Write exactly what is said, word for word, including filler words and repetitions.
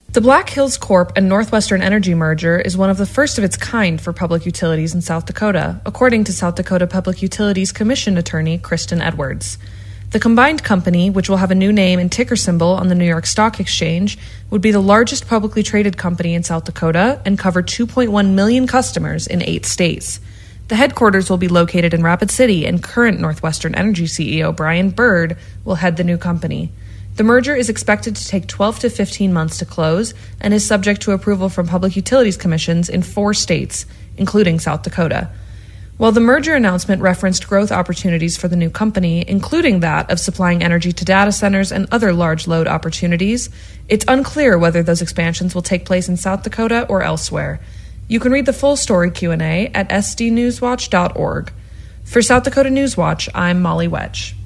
The Black Hills Corp and Northwestern Energy merger is one of the first of its kind for public utilities in South Dakota, according to South Dakota Public Utilities Commission attorney Kristen Edwards. The combined company, which will have a new name and ticker symbol on the New York Stock Exchange, would be the largest publicly traded company in South Dakota and cover two point one million customers in eight states. The headquarters will be located in Rapid City, and current Northwestern Energy C E O Brian Bird will head the new company. The merger is expected to take twelve to fifteen months to close and is subject to approval from public utilities commissions in four states, including South Dakota. While the merger announcement referenced growth opportunities for the new company, including that of supplying energy to data centers and other large load opportunities, it's unclear whether those expansions will take place in South Dakota or elsewhere. You can read the full story Q and A at s d newswatch dot org. For South Dakota Newswatch, I'm Molly Wedge.